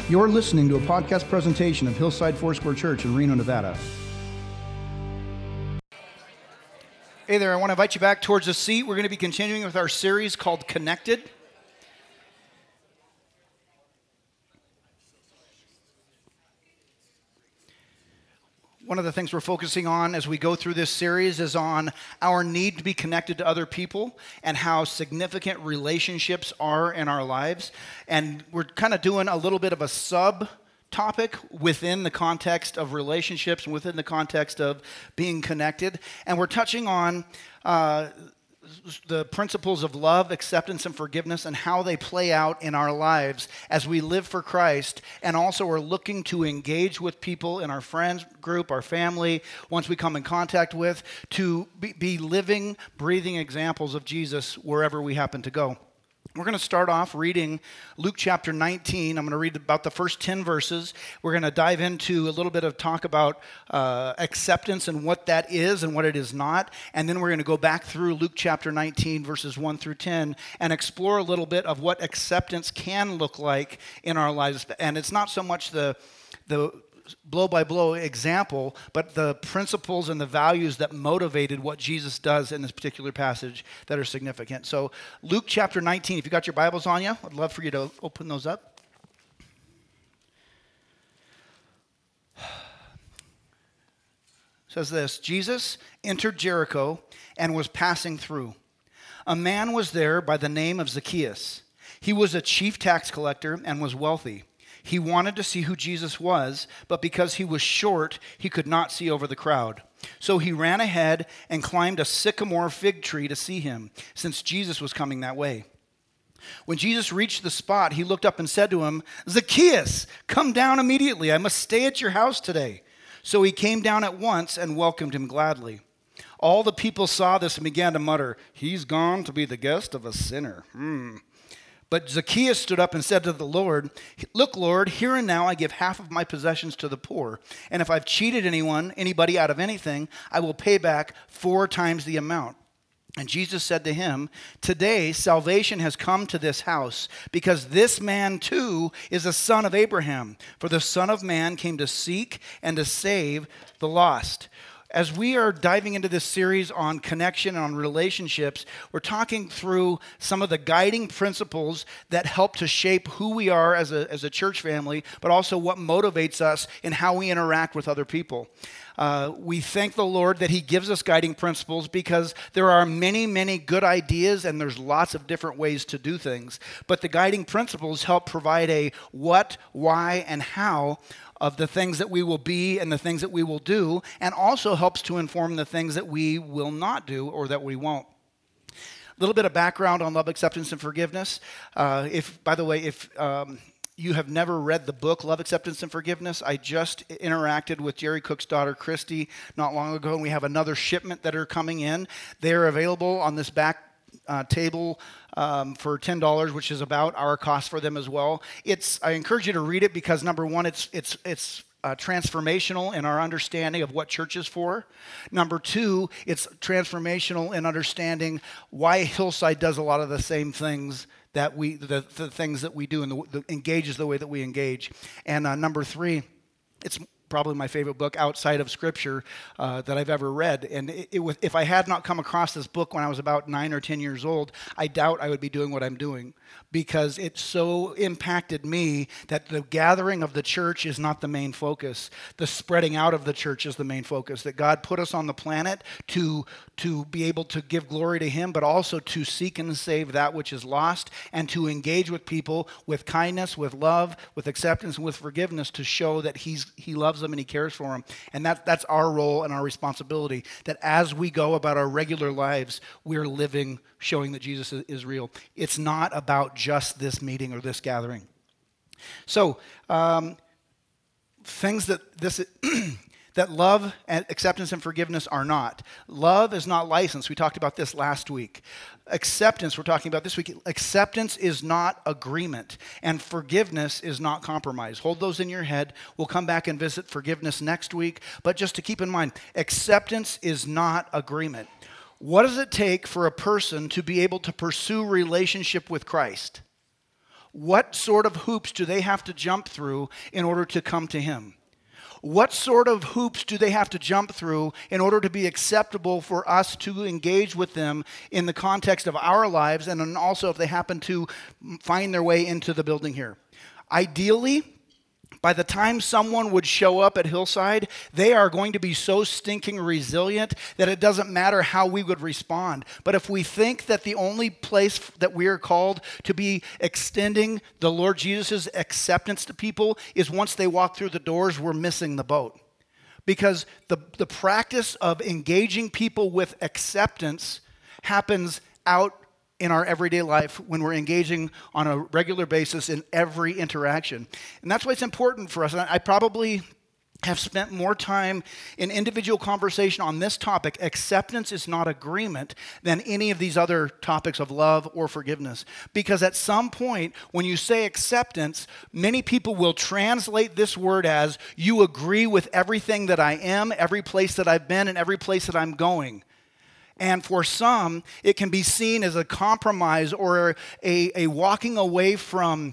You're listening to a podcast presentation of Hillside Foursquare Church in Reno, Nevada. Hey there, I want to invite you back towards the seat. We're going to be continuing with our series called Connected. One of the things we're focusing on as we go through this series is on our need to be connected to other people and how significant relationships are in our lives. And we're kind of doing a little bit of a sub-topic within the context of relationships and within the context of being connected. And we're touching on the principles of love, acceptance, and forgiveness and how they play out in our lives as we live for Christ, and also are looking to engage with people in our friends group, our family, once we come in contact with, to be living, breathing examples of Jesus wherever we happen to go. We're going to start off reading Luke chapter 19. I'm going to read about the first 10 verses. We're going to dive into a little bit of talk about acceptance and what that is and what it is not. And then we're going to go back through Luke chapter 19, verses 1 through 10, and explore a little bit of what acceptance can look like in our lives. And it's not so much the blow-by-blow example, but the principles and the values that motivated what Jesus does in this particular passage that are significant. So Luke chapter 19, if you got your Bibles on you, I'd love for you to open those up. It says this: Jesus entered Jericho and was passing through. A man was there by the name of Zacchaeus. He was a chief tax collector and was wealthy. He wanted to see who Jesus was, but because he was short, he could not see over the crowd. So he ran ahead and climbed a sycamore fig tree to see him, since Jesus was coming that way. When Jesus reached the spot, he looked up and said to him, "Zacchaeus, come down immediately. I must stay at your house today." So he came down at once and welcomed him gladly. All the people saw this and began to mutter, "He's gone to be the guest of a sinner." But Zacchaeus stood up and said to the Lord, "Look, Lord, here and now I give half of my possessions to the poor. And if I've cheated anybody out of anything, I will pay back 4 times the amount." And Jesus said to him, "Today salvation has come to this house, because this man too is a son of Abraham. For the Son of Man came to seek and to save the lost." As we are diving into this series on connection and on relationships, we're talking through some of the guiding principles that help to shape who we are as a church family, but also what motivates us in how we interact with other people. We thank the Lord that He gives us guiding principles, because there are many, many good ideas and there's lots of different ways to do things. But the guiding principles help provide a what, why, and how of the things that we will be and the things that we will do, and also helps to inform the things that we will not do or that we won't. A little bit of background on love, acceptance, and forgiveness. If you have never read the book, Love, Acceptance, and Forgiveness, I just interacted with Jerry Cook's daughter, Christy, not long ago, and we have another shipment that are coming in. They're available on this back table for $10, which is about our cost for them as well. I encourage you to read it because, number one, it's transformational in our understanding of what church is for. Number two, it's transformational in understanding why Hillside does a lot of the same things that the things that we do, and engages the way that we engage. And number three, it's probably my favorite book outside of Scripture that I've ever read. And if I had not come across this book when I was about 9 or 10 years old, I doubt I would be doing what I'm doing, because it so impacted me that the gathering of the church is not the main focus. The spreading out of the church is the main focus, that God put us on the planet to be able to give glory to Him, but also to seek and save that which is lost, and to engage with people with kindness, with love, with acceptance, and with forgiveness, to show that He loves them and He cares for them. And that's our role and our responsibility, that as we go about our regular lives, we're living, showing that Jesus is real. It's not about just this meeting or this gathering. So, things that love and acceptance and forgiveness are not. Love is not license. We talked about this last week. Acceptance, we're talking about this week. Acceptance is not agreement, and forgiveness is not compromise. Hold those in your head. We'll come back and visit forgiveness next week, but just to keep in mind, acceptance is not agreement. What does it take for a person to be able to pursue relationship with Christ? What sort of hoops do they have to jump through in order to come to him? What sort of hoops do they have to jump through in order to be acceptable for us to engage with them in the context of our lives, and then also if they happen to find their way into the building here? Ideally, by the time someone would show up at Hillside, they are going to be so stinking resilient that it doesn't matter how we would respond. But if we think that the only place that we are called to be extending the Lord Jesus' acceptance to people is once they walk through the doors, we're missing the boat. Because the practice of engaging people with acceptance happens out in our everyday life when we're engaging on a regular basis in every interaction. And that's why it's important for us. And I probably have spent more time in individual conversation on this topic, acceptance is not agreement, than any of these other topics of love or forgiveness. Because at some point, when you say acceptance, many people will translate this word as, you agree with everything that I am, every place that I've been, and every place that I'm going. And for some, it can be seen as a compromise or a walking away from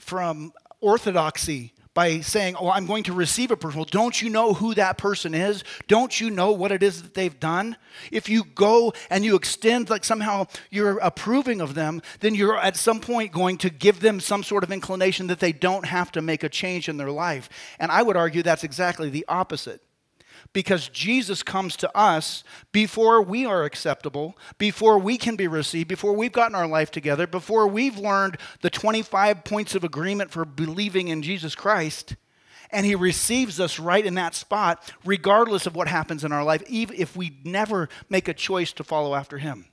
orthodoxy by saying, oh, I'm going to receive a person. Well, don't you know who that person is? Don't you know what it is that they've done? If you go and you extend like somehow you're approving of them, then you're at some point going to give them some sort of inclination that they don't have to make a change in their life. And I would argue that's exactly the opposite. Because Jesus comes to us before we are acceptable, before we can be received, before we've gotten our life together, before we've learned the 25 points of agreement for believing in Jesus Christ, and he receives us right in that spot, regardless of what happens in our life, even if we never make a choice to follow after him.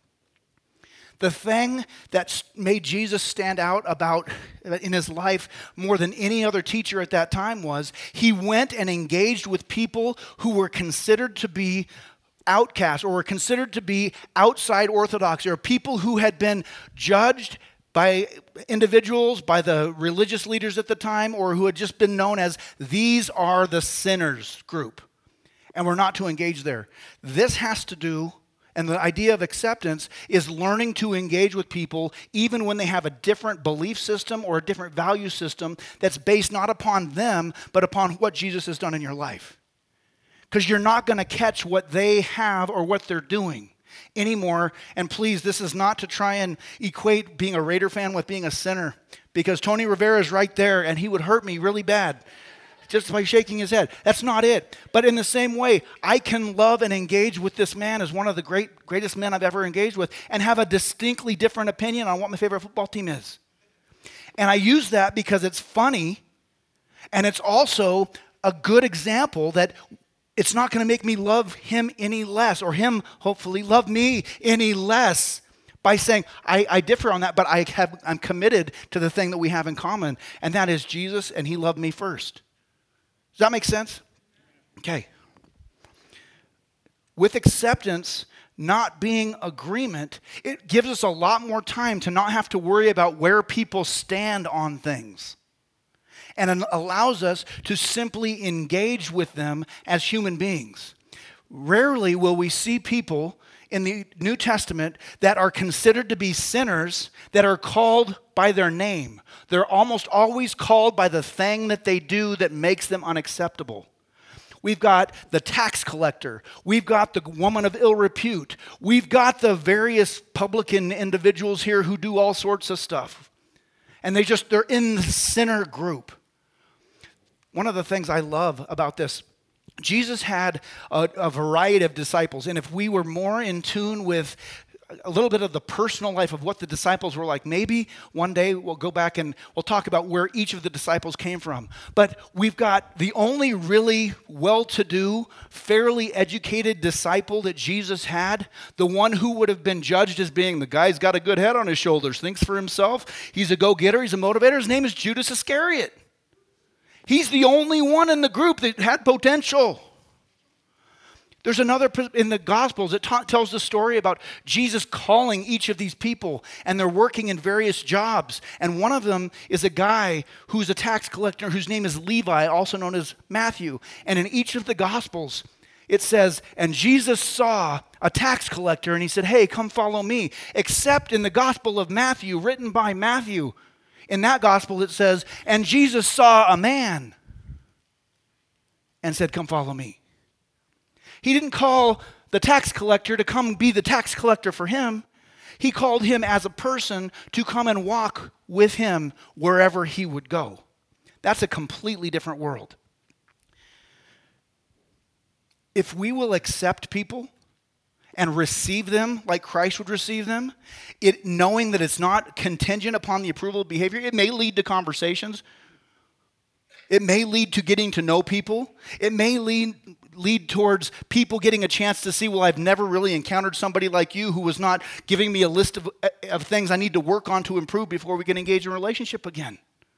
The thing that made Jesus stand out about in his life more than any other teacher at that time was he went and engaged with people who were considered to be outcasts or were considered to be outside orthodoxy, or people who had been judged by individuals, by the religious leaders at the time, or who had just been known as these are the sinners group. And we're not to engage there. This has to do, and the idea of acceptance is learning to engage with people even when they have a different belief system or a different value system that's based not upon them, but upon what Jesus has done in your life. Because you're not going to catch what they have or what they're doing anymore. And please, this is not to try and equate being a Raider fan with being a sinner, because Tony Rivera is right there and he would hurt me really bad just by shaking his head. That's not it. But in the same way, I can love and engage with this man as one of the greatest men I've ever engaged with and have a distinctly different opinion on what my favorite football team is. And I use that because it's funny, and it's also a good example that it's not going to make me love him any less, or him, hopefully, love me any less by saying, I differ on that, but I'm committed to the thing that we have in common, and that is Jesus, and he loved me first. Does that make sense? Okay. With acceptance not being agreement, it gives us a lot more time to not have to worry about where people stand on things. And it allows us to simply engage with them as human beings. Rarely will we see people in the New Testament that are considered to be sinners that are called by their name. They're almost always called by the thing that they do that makes them unacceptable. We've got the tax collector. We've got the woman of ill repute. We've got the various publican individuals here who do all sorts of stuff. And they're in the sinner group. One of the things I love about this, Jesus had a variety of disciples, and if we were more in tune with a little bit of the personal life of what the disciples were like, maybe one day we'll go back and we'll talk about where each of the disciples came from. But we've got the only really well-to-do, fairly educated disciple that Jesus had, the one who would have been judged as being the guy's got a good head on his shoulders, thinks for himself, he's a go-getter, he's a motivator. His name is Judas Iscariot. He's the only one in the group that had potential. There's another in the Gospels that tells the story about Jesus calling each of these people, and they're working in various jobs. And one of them is a guy who's a tax collector whose name is Levi, also known as Matthew. And in each of the Gospels, it says, and Jesus saw a tax collector, and he said, hey, come follow me. Except in the Gospel of Matthew, written by Matthew, In that gospel it says, and Jesus saw a man and said, come follow me. He didn't call the tax collector to come be the tax collector for him. He called him as a person to come and walk with him wherever he would go. That's a completely different world. If we will accept people and receive them like Christ would receive them, knowing that it's not contingent upon the approval of behavior, it may lead to conversations. It may lead to getting to know people. It may lead towards people getting a chance to see, well, I've never really encountered somebody like you who was not giving me a list of things I need to work on to improve before we can engage in a relationship again.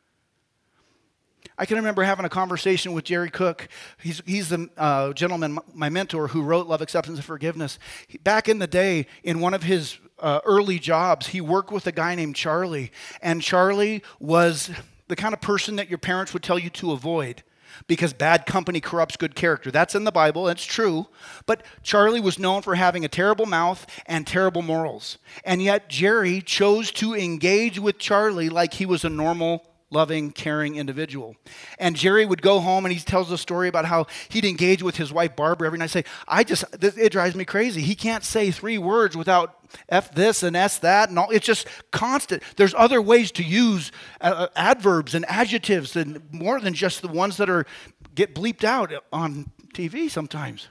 I can remember having a conversation with Jerry Cook. He's the gentleman, my mentor, who wrote Love, Acceptance, and Forgiveness. Back in the day, in one of his early jobs, he worked with a guy named Charlie. And Charlie was the kind of person that your parents would tell you to avoid because bad company corrupts good character. That's in the Bible, it's true. But Charlie was known for having a terrible mouth and terrible morals. And yet Jerry chose to engage with Charlie like he was a normal, loving, caring individual. And Jerry would go home and he tells a story about how he'd engage with his wife Barbara every night. It drives me crazy. He can't say 3 words without F this and S that and all. It's just constant. There's other ways to use adverbs and adjectives and more than just the ones that get bleeped out on TV sometimes.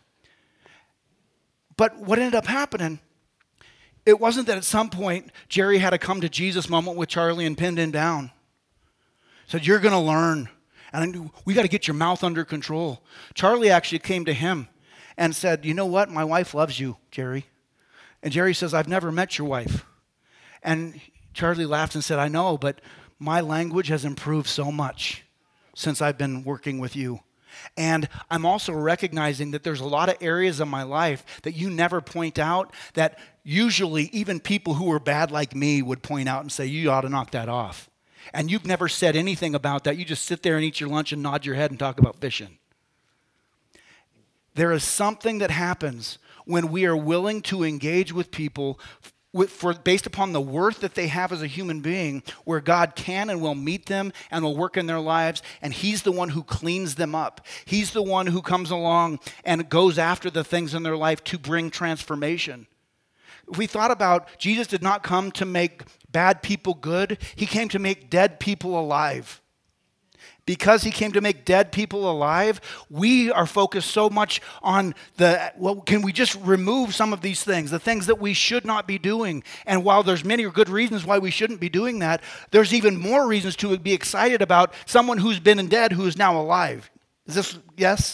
But what ended up happening, it wasn't that at some point Jerry had a come to Jesus moment with Charlie and pinned him down. Said, you're going to learn, and we got to get your mouth under control. Charlie actually came to him and said, you know what? My wife loves you, Jerry. And Jerry says, I've never met your wife. And Charlie laughed and said, I know, but my language has improved so much since I've been working with you. And I'm also recognizing that there's a lot of areas of my life that you never point out that usually even people who are bad like me would point out and say, you ought to knock that off. And you've never said anything about that. You just sit there and eat your lunch and nod your head and talk about fishing. There is something that happens when we are willing to engage with people based upon the worth that they have as a human being, where God can and will meet them and will work in their lives, and He's the one who cleans them up. He's the one who comes along and goes after the things in their life to bring transformation. If we thought about, Jesus did not come to make bad people good. He came to make dead people alive. Because He came to make dead people alive, we are focused so much on can we just remove some of these things, the things that we should not be doing? And while there's many good reasons why we shouldn't be doing that, there's even more reasons to be excited about someone who's been dead who is now alive. Is this, yes?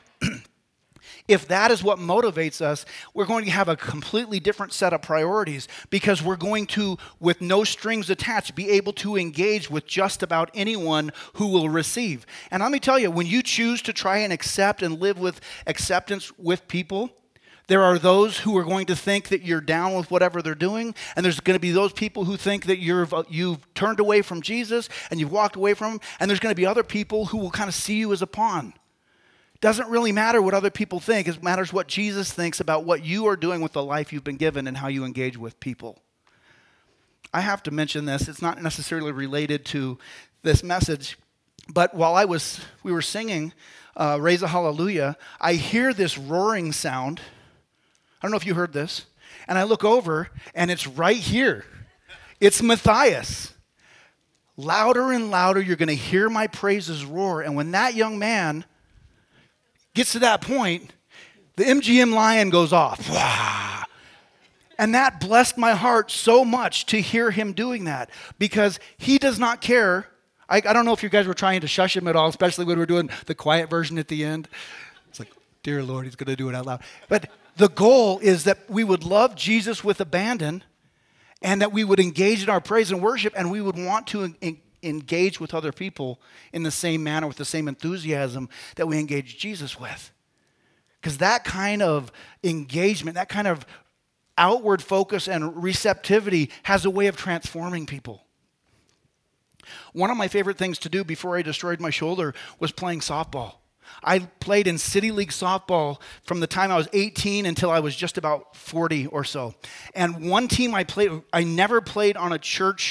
If that is what motivates us, we're going to have a completely different set of priorities because we're going to, with no strings attached, be able to engage with just about anyone who will receive. And let me tell you, when you choose to try and accept and live with acceptance with people, there are those who are going to think that you're down with whatever they're doing, and there's going to be those people who think that you've turned away from Jesus and you've walked away from Him, and there's going to be other people who will kind of see you as a pawn. Doesn't really matter what other people think. It matters what Jesus thinks about what you are doing with the life you've been given and how you engage with people. I have to mention this. It's not necessarily related to this message, but while we were singing Raise a Hallelujah, I hear this roaring sound. I don't know if you heard this. And I look over, and it's right here. It's Matthias. Louder and louder, you're going to hear my praises roar. And when that young man gets to that point, the MGM lion goes off. Wah! And that blessed my heart so much to hear him doing that because he does not care. I don't know if you guys were trying to shush him at all, especially when we're doing the quiet version at the end. It's like, dear Lord, he's going to do it out loud. But the goal is that we would love Jesus with abandon and that we would engage in our praise and worship and we would want to engage with other people in the same manner, with the same enthusiasm that we engage Jesus with. Because that kind of engagement, that kind of outward focus and receptivity has a way of transforming people. One of my favorite things to do before I destroyed my shoulder was playing softball. I played in City League softball from the time I was 18 until I was just about 40 or so. And one team I never played on a church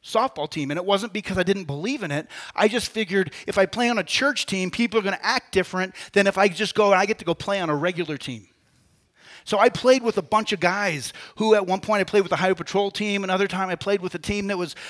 softball team. And it wasn't because I didn't believe in it. I just figured if I play on a church team, people are going to act different than if I just go and I get to go play on a regular team. So I played with a bunch of guys who at one point I played with the highway patrol team. Another time I played with a team that was,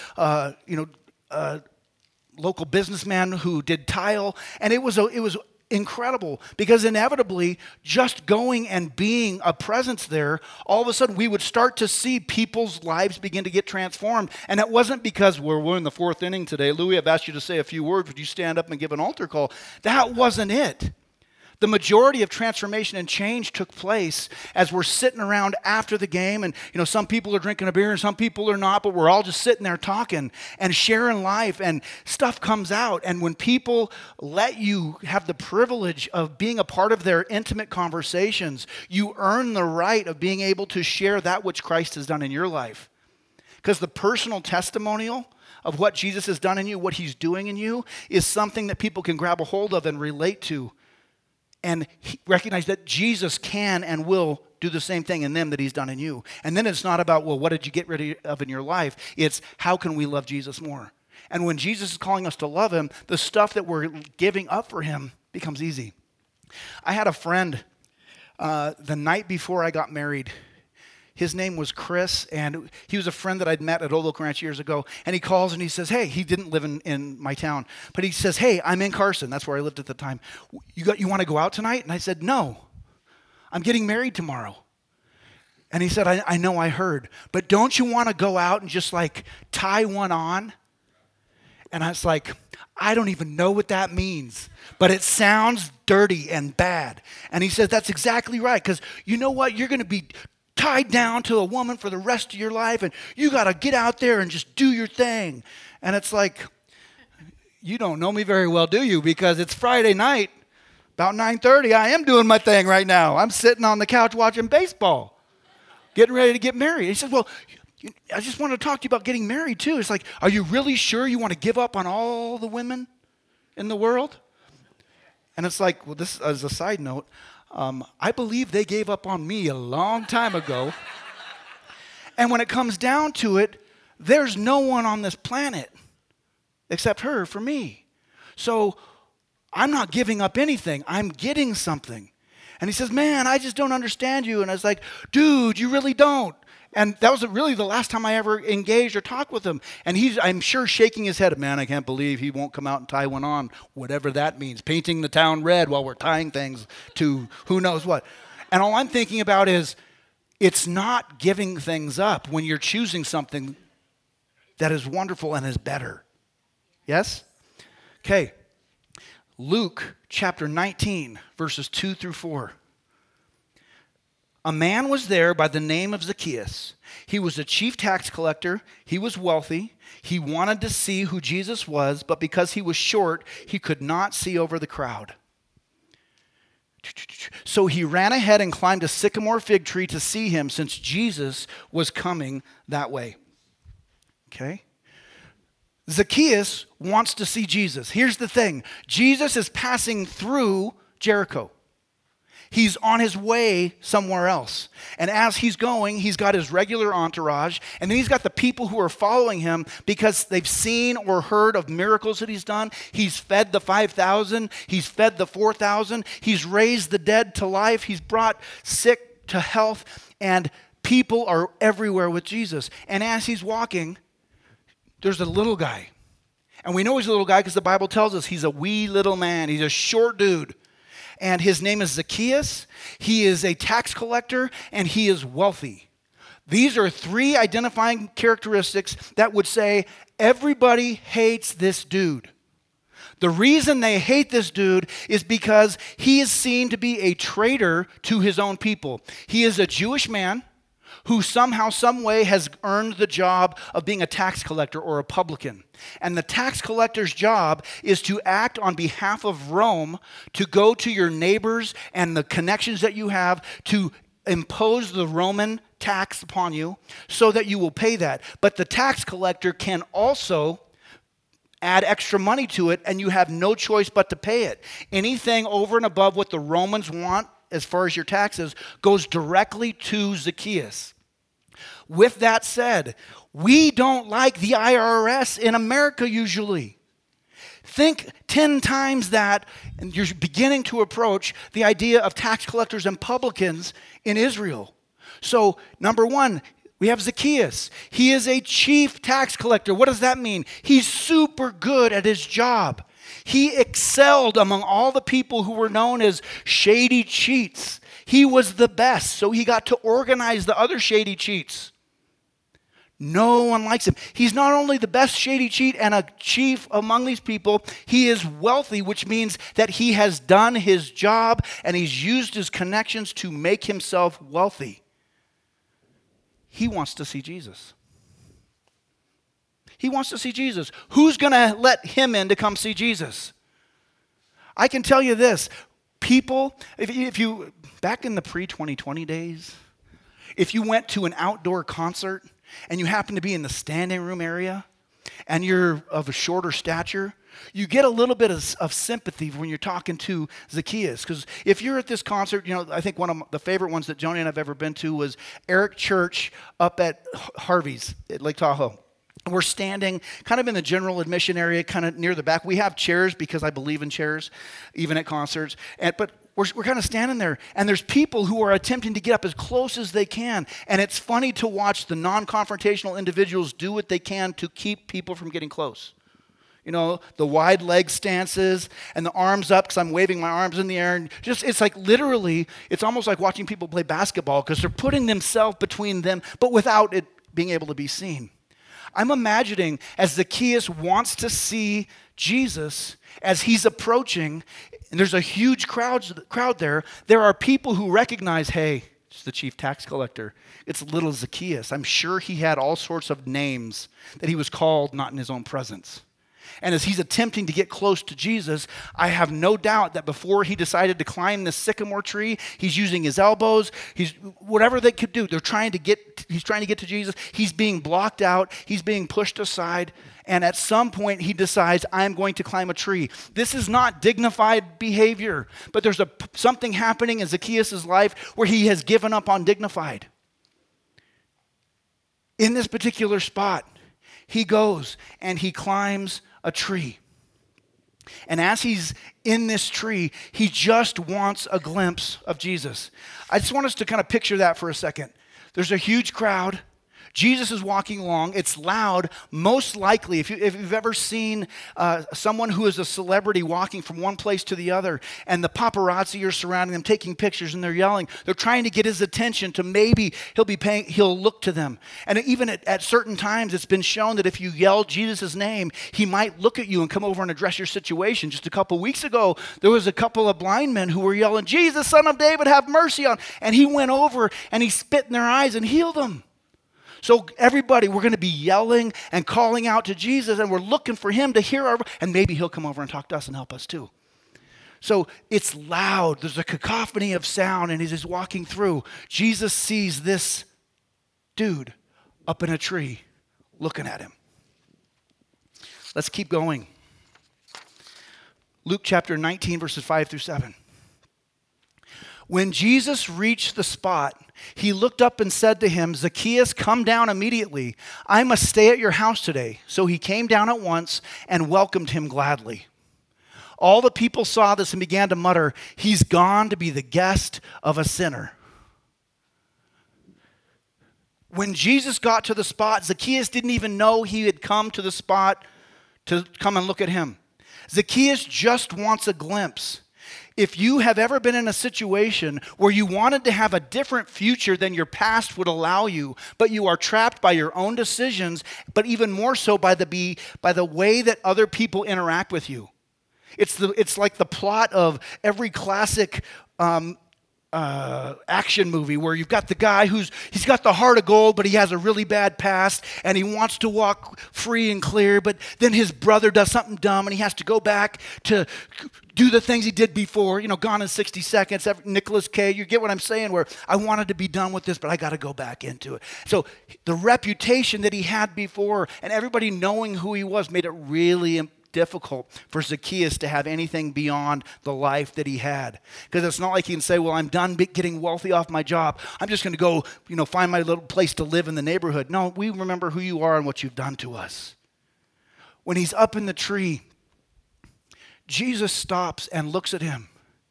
local businessman who did tile. And it was incredible because inevitably just going and being a presence there, all of a sudden we would start to see people's lives begin to get transformed. And it wasn't because we're in the fourth inning today. Louis, I've asked you to say a few words. Would you stand up and give an altar call? That wasn't it. The majority of transformation and change took place as we're sitting around after the game, and some people are drinking a beer and some people are not, but we're all just sitting there talking and sharing life, and stuff comes out. And when people let you have the privilege of being a part of their intimate conversations, you earn the right of being able to share that which Christ has done in your life. Because the personal testimonial of what Jesus has done in you, what he's doing in you, is something that people can grab a hold of and relate to. And recognize that Jesus can and will do the same thing in them that he's done in you. And then it's not about, well, what did you get rid of in your life? It's how can we love Jesus more? And when Jesus is calling us to love him, the stuff that we're giving up for him becomes easy. I had a friend the night before I got married. His name was Chris, and he was a friend that I'd met at Old Oak Ranch years ago. And he calls and he says, hey, he didn't live in my town, but he says, hey, I'm in Carson. That's where I lived at the time. You want to go out tonight? And I said, no, I'm getting married tomorrow. And he said, I know, I heard, but don't you want to go out and just like tie one on? And I was like, I don't even know what that means, but it sounds dirty and bad. And he said, that's exactly right, because you know what? You're going to be tied down to a woman for the rest of your life, and you got to get out there and just do your thing. And it's like, you don't know me very well, do you? Because it's Friday night, about 9:30. I am doing my thing right now. I'm sitting on the couch watching baseball, getting ready to get married. He says, well, I just want to talk to you about getting married too. It's like, are you really sure you want to give up on all the women in the world? And it's like, well, this as a side note, I believe they gave up on me a long time ago. And when it comes down to it, there's no one on this planet except her for me. So I'm not giving up anything. I'm getting something. And he says, man, I just don't understand you. And I was like, dude, you really don't. And that was really the last time I ever engaged or talked with him. And he's, I'm sure, shaking his head. Man, I can't believe he won't come out and tie one on, whatever that means. Painting the town red while we're tying things to who knows what. And all I'm thinking about is, it's not giving things up when you're choosing something that is wonderful and is better. Yes? Okay. Luke chapter 19, verses 2 through 4. A man was there by the name of Zacchaeus. He was a chief tax collector. He was wealthy. He wanted to see who Jesus was, but because he was short, he could not see over the crowd. So he ran ahead and climbed a sycamore fig tree to see him, since Jesus was coming that way. Okay? Zacchaeus wants to see Jesus. Here's the thing. Jesus is passing through Jericho. He's on his way somewhere else. And as he's going, he's got his regular entourage, and then he's got the people who are following him because they've seen or heard of miracles that he's done. He's fed the 5,000. He's fed the 4,000. He's raised the dead to life. He's brought sick to health, and people are everywhere with Jesus. And as he's walking, there's a little guy. And we know he's a little guy because the Bible tells us he's a wee little man. He's a short dude. And his name is Zacchaeus. He is a tax collector, and he is wealthy. These are three identifying characteristics that would say everybody hates this dude. The reason they hate this dude is because he is seen to be a traitor to his own people. He is a Jewish man who somehow, some way has earned the job of being a tax collector or a publican. And the tax collector's job is to act on behalf of Rome, to go to your neighbors and the connections that you have to impose the Roman tax upon you so that you will pay that. But the tax collector can also add extra money to it, and you have no choice but to pay it. Anything over and above what the Romans want as far as your taxes goes directly to Zacchaeus. With that said, we don't like the IRS in America usually. Think 10 times that, and you're beginning to approach the idea of tax collectors and publicans in Israel. So, number one, we have Zacchaeus. He is a chief tax collector. What does that mean? He's super good at his job. He excelled among all the people who were known as shady cheats. He was the best, so he got to organize the other shady cheats. No one likes him. He's not only the best shady cheat and a chief among these people, he is wealthy, which means that he has done his job and he's used his connections to make himself wealthy. He wants to see Jesus. He wants to see Jesus. Who's going to let him in to come see Jesus? I can tell you this. People, if you, back in the pre-2020 days, if you went to an outdoor concert and you happen to be in the standing room area and you're of a shorter stature, you get a little bit of sympathy when you're talking to Zacchaeus. Because if you're at this concert, I think one of the favorite ones that Joni and I've ever been to was Eric Church up at Harvey's at Lake Tahoe. We're standing kind of in the general admission area, kind of near the back. We have chairs because I believe in chairs, even at concerts. But we're kind of standing there, and there's people who are attempting to get up as close as they can. And it's funny to watch the non-confrontational individuals do what they can to keep people from getting close. The wide leg stances and the arms up because I'm waving my arms in the air. And it's like literally, it's almost like watching people play basketball because they're putting themselves between them, but without it being able to be seen. I'm imagining as Zacchaeus wants to see Jesus as he's approaching, and there's a huge crowd there. There are people who recognize, hey, it's the chief tax collector. It's little Zacchaeus. I'm sure he had all sorts of names that he was called not in his own presence. And as he's attempting to get close to Jesus, I have no doubt that before he decided to climb this sycamore tree, he's using his elbows, whatever they could do. He's trying to get to Jesus. He's being blocked out. He's being pushed aside. And at some point, he decides, I'm going to climb a tree. This is not dignified behavior, but there's something happening in Zacchaeus' life where he has given up on dignified. In this particular spot, he goes and he climbs a tree. And as he's in this tree, he just wants a glimpse of Jesus. I just want us to kind of picture that for a second. There's a huge crowd. Jesus is walking along. It's loud. Most likely, if you've ever seen someone who is a celebrity walking from one place to the other, and the paparazzi are surrounding them, taking pictures, and they're yelling, they're trying to get his attention to maybe he'll look to them. And even at certain times, it's been shown that if you yell Jesus' name, he might look at you and come over and address your situation. Just a couple weeks ago, there was a couple of blind men who were yelling, Jesus, Son of David, have mercy on. And he went over and he spit in their eyes and healed them. So everybody, we're going to be yelling and calling out to Jesus, and we're looking for him to hear and maybe he'll come over and talk to us and help us too. So it's loud. There's a cacophony of sound, and as he's walking through, Jesus sees this dude up in a tree looking at him. Let's keep going. Luke chapter 19, verses 5 through 7. When Jesus reached the spot, he looked up and said to him, Zacchaeus, come down immediately. I must stay at your house today. So he came down at once and welcomed him gladly. All the people saw this and began to mutter, he's gone to be the guest of a sinner. When Jesus got to the spot, Zacchaeus didn't even know he had come to the spot to come and look at him. Zacchaeus just wants a glimpse. If you have ever been in a situation where you wanted to have a different future than your past would allow you, but you are trapped by your own decisions, but even more so by the way that other people interact with you. It's like the plot of every classic action movie where you've got the guy he's got the heart of gold, but he has a really bad past, and he wants to walk free and clear, but then his brother does something dumb, and he has to go back to do the things he did before, Gone in 60 Seconds, Nicolas Cage, you get what I'm saying, where I wanted to be done with this, but I got to go back into it. So the reputation that he had before, and everybody knowing who he was, made it really difficult for Zacchaeus to have anything beyond the life that he had. Because it's not like he can say, well, I'm done getting wealthy off my job. I'm just going to go, find my little place to live in the neighborhood. No, we remember who you are and what you've done to us. When he's up in the tree, Jesus stops and looks at him.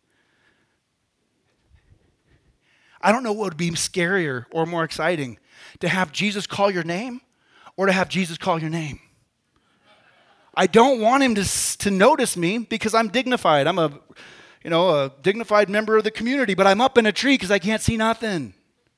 I don't know what would be scarier or more exciting, to have Jesus call your name or to have Jesus call your name. I don't want him to notice me because I'm dignified. I'm a dignified member of the community, but I'm up in a tree because I can't see nothing.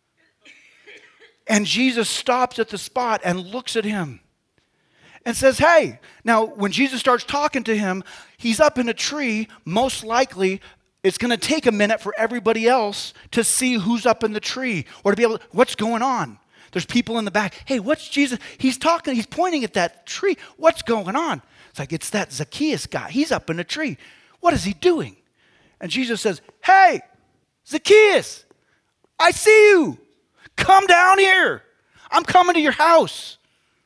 And Jesus stops at the spot and looks at him and says, hey. Now, when Jesus starts talking to him, he's up in a tree. Most likely, it's going to take a minute for everybody else to see who's up in the tree or to be able to, what's going on? There's people in the back. Hey, what's Jesus? He's talking, he's pointing at that tree. What's going on? It's like, it's that Zacchaeus guy. He's up in a tree. What is he doing? And Jesus says, hey, Zacchaeus, I see you. Come down here. I'm coming to your house.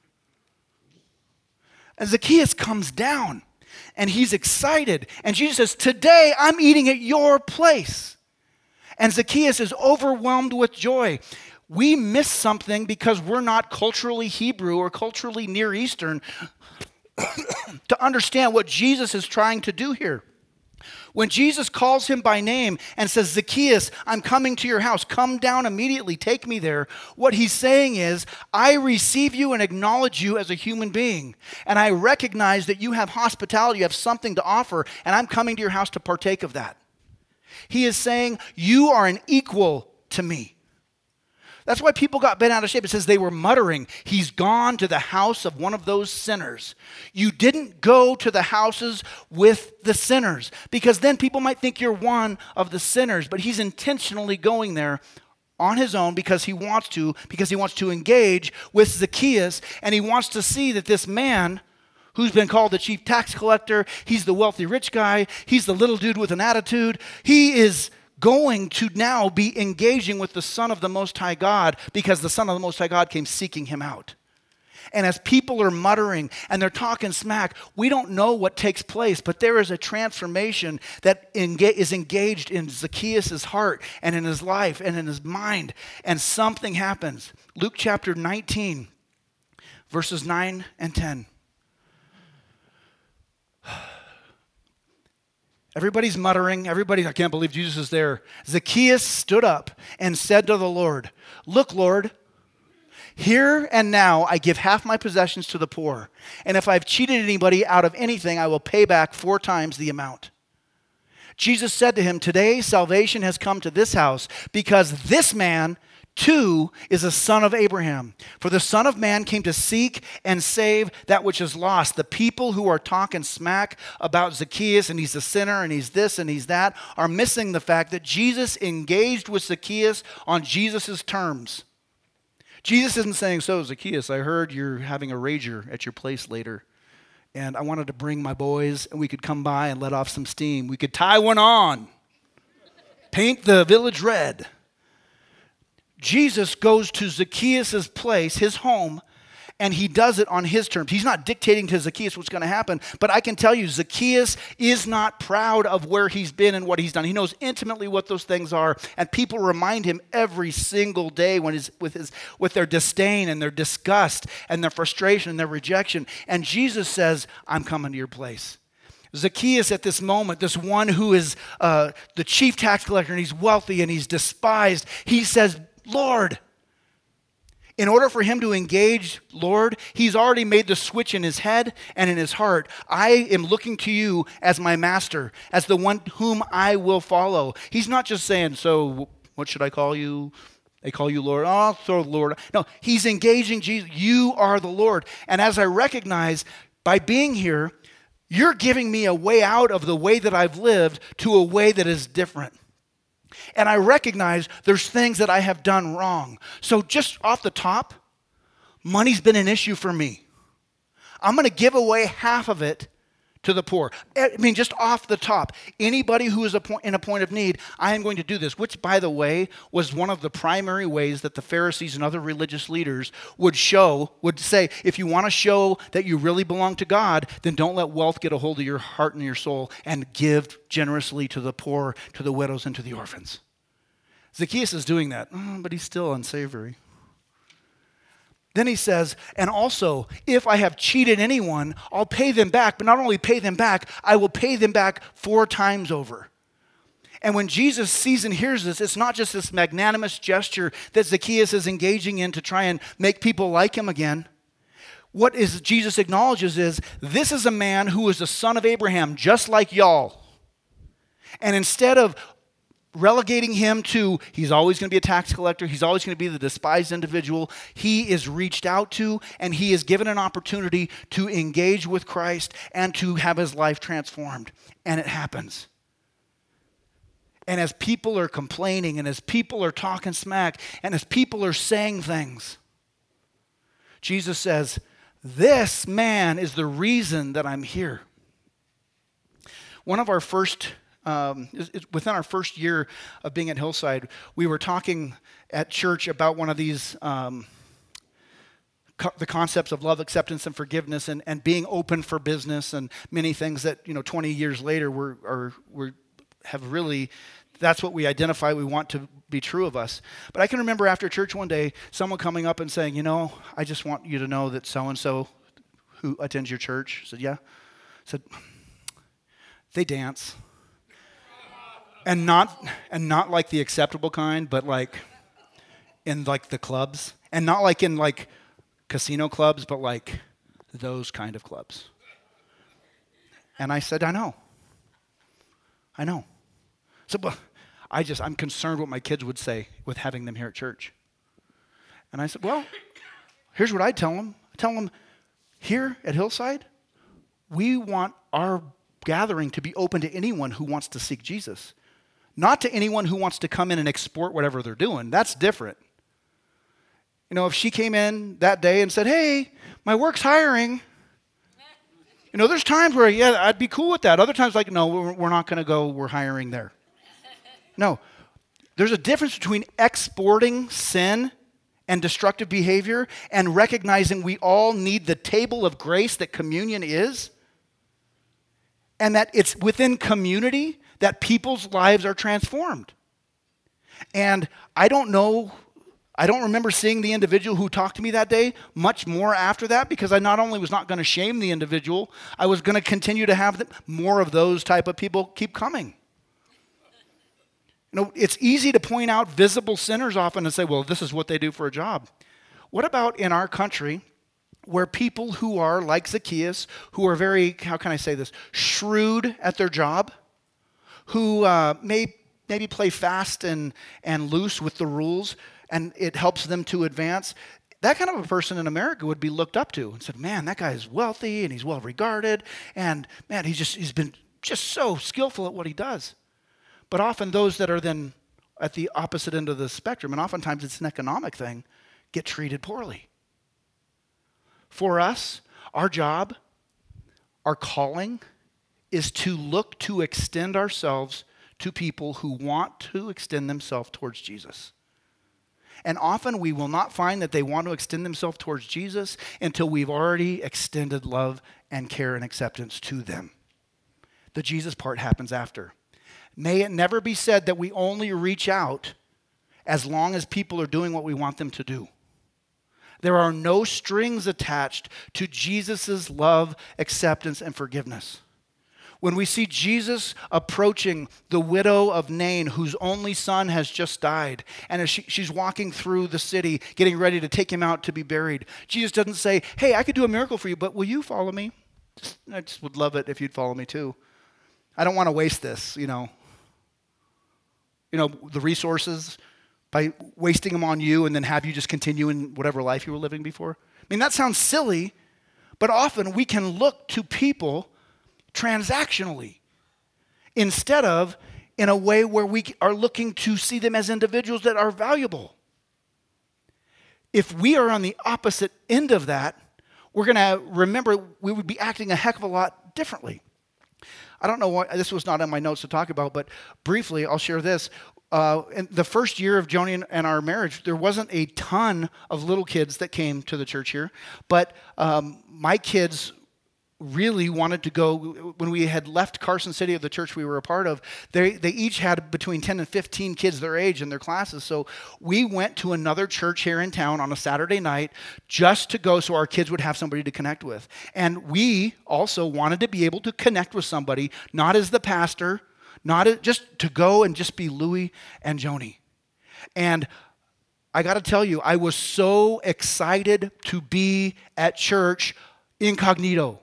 And Zacchaeus comes down. And he's excited. And Jesus says, today I'm eating at your place. And Zacchaeus is overwhelmed with joy. We miss something because we're not culturally Hebrew or culturally Near Eastern to understand what Jesus is trying to do here. When Jesus calls him by name and says, Zacchaeus, I'm coming to your house. Come down immediately. Take me there. What he's saying is, I receive you and acknowledge you as a human being. And I recognize that you have hospitality, you have something to offer, and I'm coming to your house to partake of that. He is saying, you are an equal to me. That's why people got bent out of shape. It says they were muttering, he's gone to the house of one of those sinners. You didn't go to the houses with the sinners, because then people might think you're one of the sinners, but he's intentionally going there on his own because he wants to engage with Zacchaeus, and he wants to see that this man who's been called the chief tax collector, he's the wealthy rich guy, he's the little dude with an attitude, he is going to now be engaging with the Son of the Most High God because the Son of the Most High God came seeking him out. And as people are muttering and they're talking smack, we don't know what takes place, but there is a transformation that is engaged in Zacchaeus' heart and in his life and in his mind, and something happens. Luke chapter 19, verses 9 and 10. Everybody's muttering. I can't believe Jesus is there. Zacchaeus stood up and said to the Lord, look, Lord, here and now I give half my possessions to the poor. And if I've cheated anybody out of anything, I will pay back 4 times the amount. Jesus said to him, today salvation has come to this house because this man too is a son of Abraham. For the Son of Man came to seek and save that which is lost. The people who are talking smack about Zacchaeus and he's a sinner and he's this and he's that are missing the fact that Jesus engaged with Zacchaeus on Jesus' terms. Jesus isn't saying, so Zacchaeus, I heard you're having a rager at your place later. And I wanted to bring my boys and we could come by and let off some steam. We could tie one on. Paint the village red. Jesus goes to Zacchaeus' place, his home, and he does it on his terms. He's not dictating to Zacchaeus what's going to happen, but I can tell you, Zacchaeus is not proud of where he's been and what he's done. He knows intimately what those things are, and people remind him every single day with their disdain and their disgust and their frustration and their rejection. And Jesus says, I'm coming to your place. Zacchaeus at this moment, this one who is the chief tax collector, and he's wealthy and he's despised, he says, Lord. In order for him to engage Lord, he's already made the switch in his head and in his heart. I am looking to you as my master, as the one whom I will follow. He's not just saying, so what should I call you? They call you Lord. Oh, so Lord. No, he's engaging Jesus. You are the Lord. And as I recognize, by being here, you're giving me a way out of the way that I've lived to a way that is different. And I recognize there's things that I have done wrong. So just off the top, money's been an issue for me. I'm going to give away half of it to the poor. I mean, just off the top, anybody who is in a point of need, I am going to do this, which, by the way, was one of the primary ways that the Pharisees and other religious leaders would say, if you want to show that you really belong to God, then don't let wealth get a hold of your heart and your soul, and give generously to the poor, to the widows, and to the orphans. Zacchaeus is doing that, but he's still unsavory. Then he says, and also, if I have cheated anyone, I'll pay them back. But not only pay them back, I will pay them back 4 times over. And when Jesus sees and hears this, it's not just this magnanimous gesture that Zacchaeus is engaging in to try and make people like him again. What Jesus acknowledges is, this is a man who is the son of Abraham, just like y'all. And instead of relegating him to, he's always going to be a tax collector, he's always going to be the despised individual, he is reached out to, and he is given an opportunity to engage with Christ and to have his life transformed. And it happens. And as people are complaining, and as people are talking smack, and as people are saying things, Jesus says, this man is the reason that I'm here. One of our first within our first year of being at Hillside, we were talking at church about one of these, the concepts of love, acceptance, and forgiveness, and being open for business, and many things that 20 years later that's what we identify we want to be true of us. But I can remember after church one day, someone coming up and saying, I just want you to know that so-and-so who attends your church. I said, yeah. I said, they dance. And not like the acceptable kind, but like in like the clubs. And not like in like casino clubs, but like those kind of clubs. And I said, I know. So I'm concerned what my kids would say with having them here at church. And I said, well, here's what I tell them. I tell them, here at Hillside, we want our gathering to be open to anyone who wants to seek Jesus. Not to anyone who wants to come in and export whatever they're doing. That's different. If she came in that day and said, hey, my work's hiring. There's times where, yeah, I'd be cool with that. Other times, like, no, we're not going to go, we're hiring there. No. There's a difference between exporting sin and destructive behavior and recognizing we all need the table of grace that communion is, and that it's within community that people's lives are transformed. And I don't remember seeing the individual who talked to me that day much more after that, because I not only was not going to shame the individual, I was going to continue to have more of those type of people keep coming. It's easy to point out visible sinners often and say, well, this is what they do for a job. What about in our country where people who are like Zacchaeus, who are very, how can I say this, shrewd at their job, who maybe play fast and loose with the rules, and it helps them to advance, that kind of a person in America would be looked up to and said, man, that guy is wealthy and he's well regarded, and man, he's been just so skillful at what he does. But often those that are then at the opposite end of the spectrum, and oftentimes it's an economic thing, get treated poorly. For us, our job, our calling, is to look to extend ourselves to people who want to extend themselves towards Jesus. And often we will not find that they want to extend themselves towards Jesus until we've already extended love and care and acceptance to them. The Jesus part happens after. May it never be said that we only reach out as long as people are doing what we want them to do. There are no strings attached to Jesus' love, acceptance, and forgiveness. When we see Jesus approaching the widow of Nain, whose only son has just died, and as she's walking through the city, getting ready to take him out to be buried, Jesus doesn't say, hey, I could do a miracle for you, but will you follow me? I just would love it if you'd follow me too. I don't want to waste this, the resources by wasting them on you and then have you just continue in whatever life you were living before. I mean, that sounds silly, but often we can look to people transactionally instead of in a way where we are looking to see them as individuals that are valuable. If we are on the opposite end of that, we're going to remember we would be acting a heck of a lot differently. I don't know what, this was not in my notes to talk about, but briefly, I'll share this. In the first year of Joni and our marriage, there wasn't a ton of little kids that came to the church here, but my kids really wanted to go. When we had left Carson City, of the church we were a part of, they each had between 10 and 15 kids their age in their classes. So we went to another church here in town on a Saturday night just to go so our kids would have somebody to connect with. And we also wanted to be able to connect with somebody, not as the pastor, just to go and just be Louie and Joni. And I got to tell you, I was so excited to be at church incognito.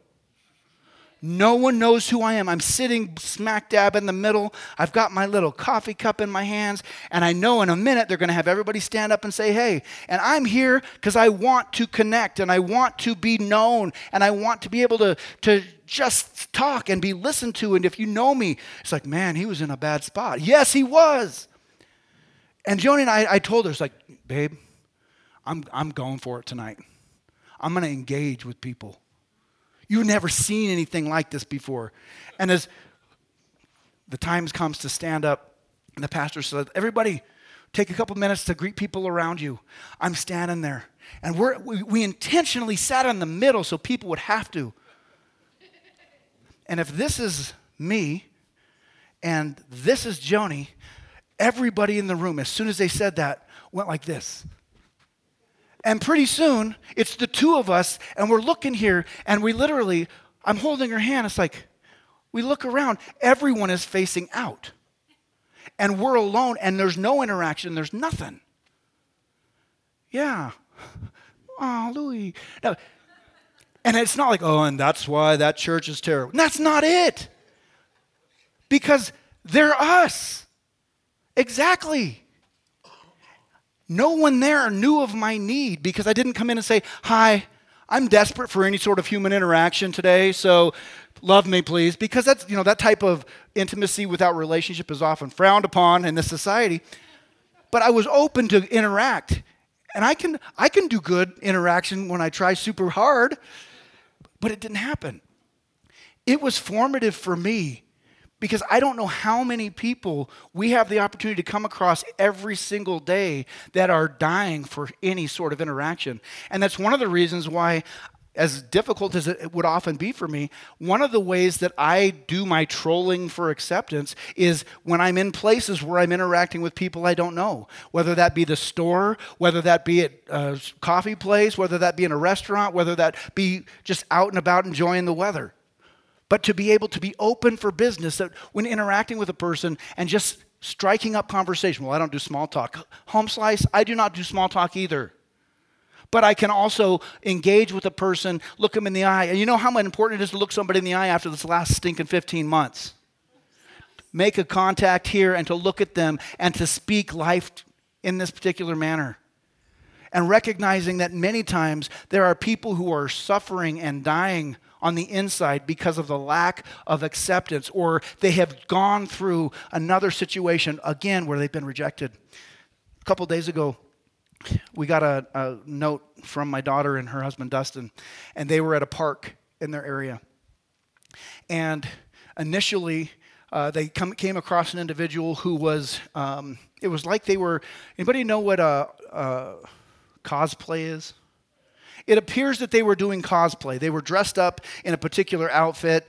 No one knows who I am. I'm sitting smack dab in the middle. I've got my little coffee cup in my hands, and I know in a minute they're going to have everybody stand up and say, hey. And I'm here because I want to connect, and I want to be known, and I want to be able to just talk and be listened to. And if you know me, it's like, man, he was in a bad spot. Yes, he was. And Joni and I told her, it's like, babe, I'm going for it tonight. I'm going to engage with people. You've never seen anything like this before. And as the time comes to stand up, and the pastor said, everybody, take a couple minutes to greet people around you. I'm standing there. And we intentionally sat in the middle so people would have to. And if this is me and this is Joni, everybody in the room, as soon as they said that, went like this. And pretty soon, it's the two of us, and we're looking here, and we literally, I'm holding her hand. It's like, we look around, everyone is facing out. And we're alone, and there's no interaction, there's nothing. Yeah. Oh, Louie. No. And it's not like, oh, and that's why that church is terrible. And that's not it. Because they're us. Exactly. No one there knew of my need because I didn't come in and say, hi, I'm desperate for any sort of human interaction today, so love me, please. Because that's, that type of intimacy without relationship is often frowned upon in this society. But I was open to interact. And I can do good interaction when I try super hard, but it didn't happen. It was formative for me. Because I don't know how many people we have the opportunity to come across every single day that are dying for any sort of interaction. And that's one of the reasons why, as difficult as it would often be for me, one of the ways that I do my trolling for acceptance is when I'm in places where I'm interacting with people I don't know. Whether that be the store, whether that be at a coffee place, whether that be in a restaurant, whether that be just out and about enjoying the weather. But to be able to be open for business, that when interacting with a person and just striking up conversation. Well, I don't do small talk. Home slice, I do not do small talk either. But I can also engage with a person, look them in the eye. And you know how important it is to look somebody in the eye after this last stinking 15 months? Make a contact here and to look at them and to speak life in this particular manner. And recognizing that many times there are people who are suffering and dying on the inside because of the lack of acceptance, or they have gone through another situation, again, where they've been rejected. A couple days ago, we got a note from my daughter and her husband, Dustin, and they were at a park in their area. And initially, they came across an individual who was, it was like they were, anybody know what cosplay is? It appears that they were doing cosplay. They were dressed up in a particular outfit.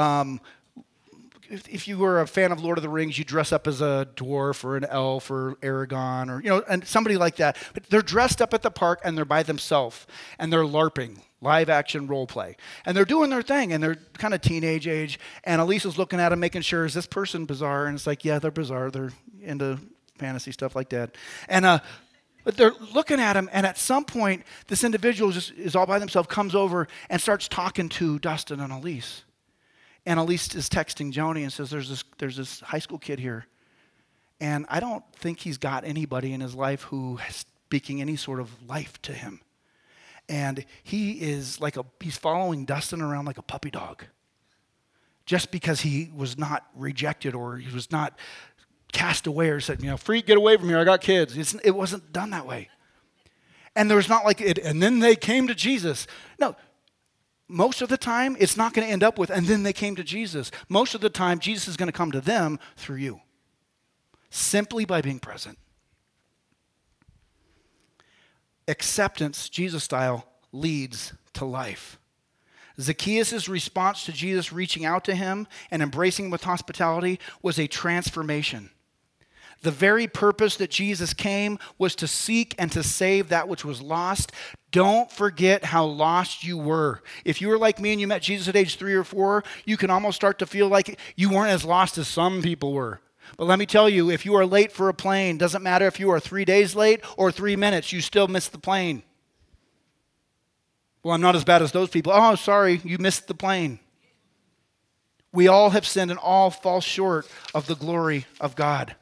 If you were a fan of Lord of the Rings, you dress up as a dwarf or an elf or Aragorn or, and somebody like that. But they're dressed up at the park and they're by themselves and they're LARPing, live action role play. And they're doing their thing and they're kind of teenage age. And Elisa's looking at them, making sure, is this person bizarre? And it's like, yeah, they're bizarre. They're into fantasy stuff like that. And, but they're looking at him, and at some point, this individual is all by themselves, comes over and starts talking to Dustin and Elise. And Elise is texting Joni and says, there's this high school kid here, and I don't think he's got anybody in his life who is speaking any sort of life to him. And he is he's following Dustin around like a puppy dog. Just because he was not rejected or he was not cast away or said, freak, get away from here, I got kids. It wasn't done that way. And there was not like it, and then they came to Jesus. No, most of the time, it's not going to end up with, and then they came to Jesus. Most of the time, Jesus is going to come to them through you, simply by being present. Acceptance, Jesus style, leads to life. Zacchaeus' response to Jesus reaching out to him and embracing him with hospitality was a transformation. The very purpose that Jesus came was to seek and to save that which was lost. Don't forget how lost you were. If you were like me and you met Jesus at age 3 or 4, you can almost start to feel like you weren't as lost as some people were. But let me tell you, if you are late for a plane, doesn't matter if you are 3 days late or 3 minutes, you still missed the plane. Well, I'm not as bad as those people. Oh, sorry, you missed the plane. We all have sinned and all fall short of the glory of God.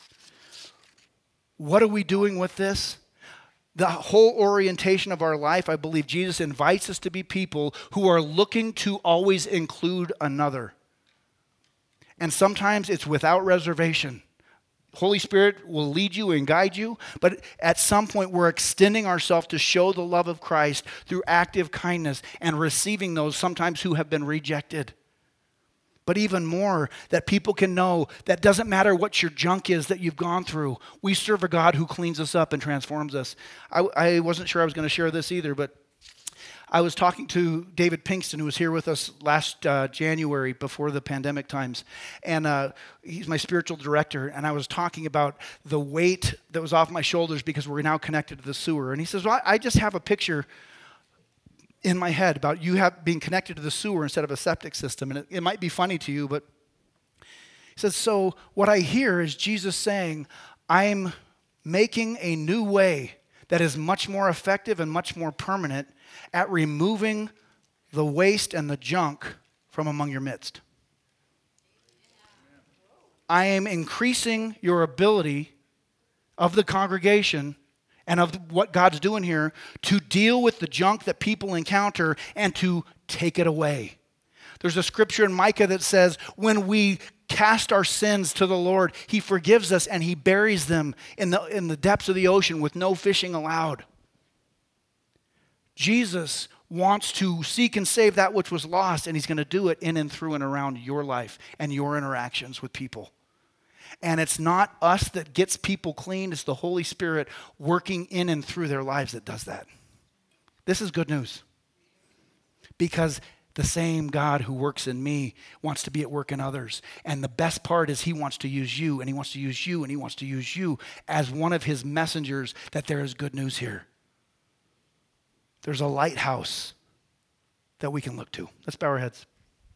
What are we doing with this? The whole orientation of our life, I believe Jesus invites us to be people who are looking to always include another. And sometimes it's without reservation. Holy Spirit will lead you and guide you, but at some point we're extending ourselves to show the love of Christ through active kindness and receiving those sometimes who have been rejected. But even more, that people can know that doesn't matter what your junk is that you've gone through. We serve a God who cleans us up and transforms us. I wasn't sure I was going to share this either, but I was talking to David Pinkston, who was here with us last January before the pandemic times. And he's my spiritual director. And I was talking about the weight that was off my shoulders because we're now connected to the sewer. And he says, well, I just have a picture in my head about you being connected to the sewer instead of a septic system. And it might be funny to you, but he says, so what I hear is Jesus saying, I'm making a new way that is much more effective and much more permanent at removing the waste and the junk from among your midst. I am increasing your ability of the congregation and of what God's doing here to deal with the junk that people encounter and to take it away. There's a scripture in Micah that says, when we cast our sins to the Lord, He forgives us and He buries them in the depths of the ocean with no fishing allowed. Jesus wants to seek and save that which was lost, and He's going to do it in and through and around your life and your interactions with people. And it's not us that gets people clean, it's the Holy Spirit working in and through their lives that does that. This is good news. Because the same God who works in me wants to be at work in others. And the best part is He wants to use you, and He wants to use you, and He wants to use you as one of His messengers that there is good news here. There's a lighthouse that we can look to. Let's bow our heads.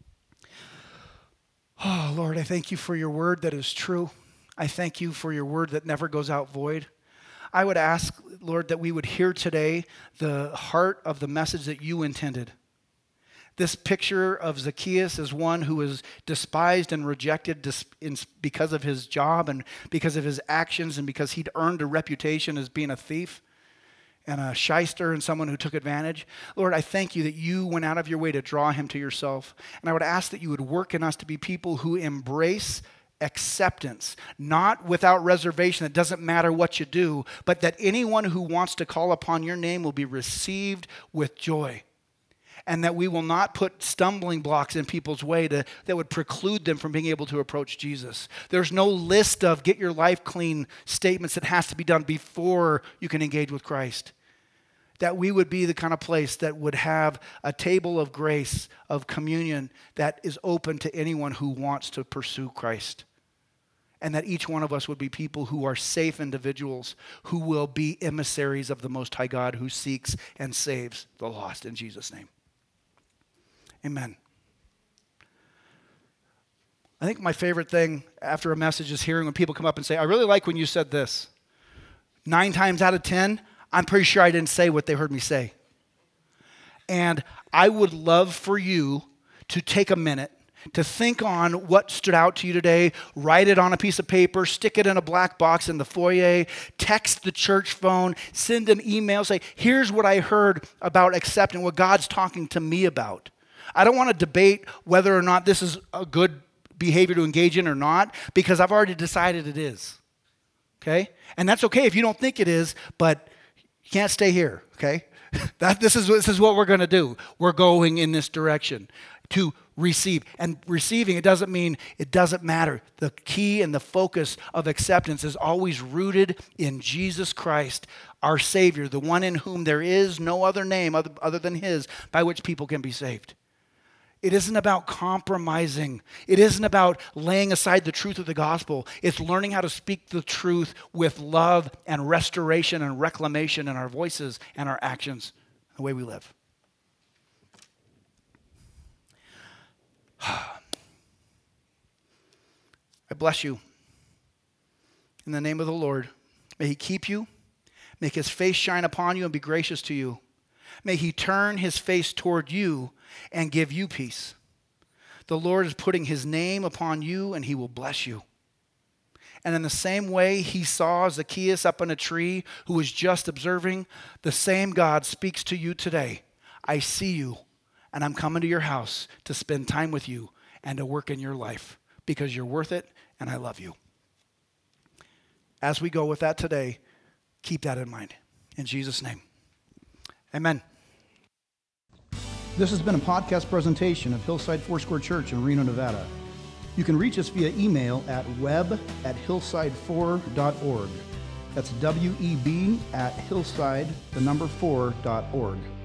Oh, Lord, I thank You for Your word that is true. I thank You for Your word that never goes out void. I would ask, Lord, that we would hear today the heart of the message that You intended. This picture of Zacchaeus as one who was despised and rejected because of his job and because of his actions and because he'd earned a reputation as being a thief and a shyster and someone who took advantage. Lord, I thank You that You went out of Your way to draw him to Yourself. And I would ask that You would work in us to be people who embrace acceptance, not without reservation. It doesn't matter what you do, but that anyone who wants to call upon Your name will be received with joy. And that we will not put stumbling blocks in people's way that would preclude them from being able to approach Jesus. There's no list of get your life clean statements that has to be done before you can engage with Christ. That we would be the kind of place that would have a table of grace, of communion, that is open to anyone who wants to pursue Christ. And that each one of us would be people who are safe individuals, who will be emissaries of the Most High God, who seeks and saves the lost. In Jesus' name. Amen. I think my favorite thing after a message is hearing when people come up and say, I really like when you said this. 9 times out of 10, I'm pretty sure I didn't say what they heard me say. And I would love for you to take a minute to think on what stood out to you today, write it on a piece of paper, stick it in a black box in the foyer, text the church phone, send an email, say, here's what I heard about accepting, what God's talking to me about. I don't want to debate whether or not this is a good behavior to engage in or not, because I've already decided it is. Okay? And that's okay if you don't think it is, but you can't stay here, okay? This is what we're going to do. We're going in this direction to receive. And receiving, it doesn't mean it doesn't matter. The key and the focus of acceptance is always rooted in Jesus Christ, our Savior, the one in whom there is no other name other than his by which people can be saved. It isn't about compromising. It isn't about laying aside the truth of the gospel. It's learning how to speak the truth with love and restoration and reclamation in our voices and our actions, the way we live. I bless you. In the name of the Lord, may he keep you, make his face shine upon you and be gracious to you. May he turn his face toward you and give you peace. The Lord is putting his name upon you and he will bless you. And in the same way he saw Zacchaeus up in a tree who was just observing, the same God speaks to you today. I see you and I'm coming to your house to spend time with you and to work in your life because you're worth it and I love you. As we go with that today, keep that in mind. In Jesus' name, amen. This has been a podcast presentation of Hillside Foursquare Church in Reno, Nevada. You can reach us via email at web@hillside4.org. That's WEB@hillside4.org.